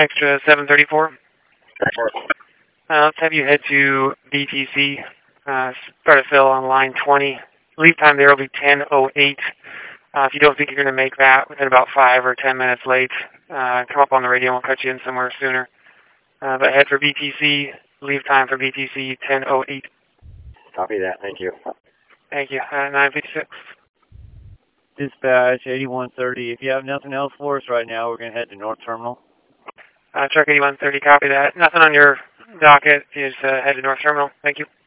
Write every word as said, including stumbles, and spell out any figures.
Extra seven thirty-four. Uh, let's have you head to B T C, uh, start a fill on line twenty. Leave time there will be ten oh eight. Uh, if you don't think you're going to make that within about five or ten minutes late, uh, come up on the radio and we'll cut you in somewhere sooner. Uh, but head for B T C, leave time for B T C ten oh eight. Copy that. Thank you. Thank you. Uh, nine fifty-six. Dispatch eighty-one thirty. If you have nothing else for us right now, we're going to head to North Terminal. Uh, truck eighty-one thirty, copy that. Nothing on your docket. You just uh, head to North Terminal. Thank you.